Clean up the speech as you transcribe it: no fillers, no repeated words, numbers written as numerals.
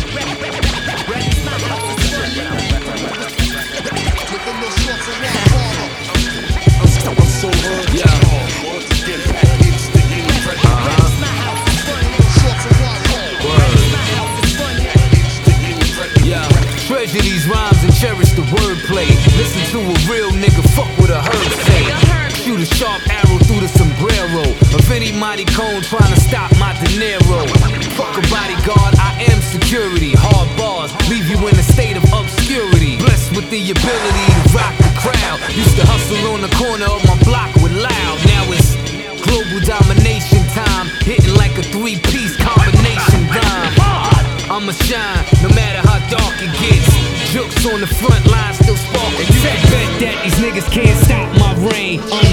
Treasure these rhymes and cherish the wordplay. Listen to a real nigga, fuck what a herd say. Shoot a sharp arrow through the sombrero of any mighty cone trying to stop my dinero. Fuck a bodyguard, I am security. Hard bars, leave you in a state of obscurity. Blessed with the ability to rock the crowd. Used to hustle on the corner of my block with loud. Now it's global domination time, hitting like a three-piece combination rhyme. I'ma shine, no matter how dark it gets. Jokes on the front line still sparking. You can bet that these niggas can't stop my reign.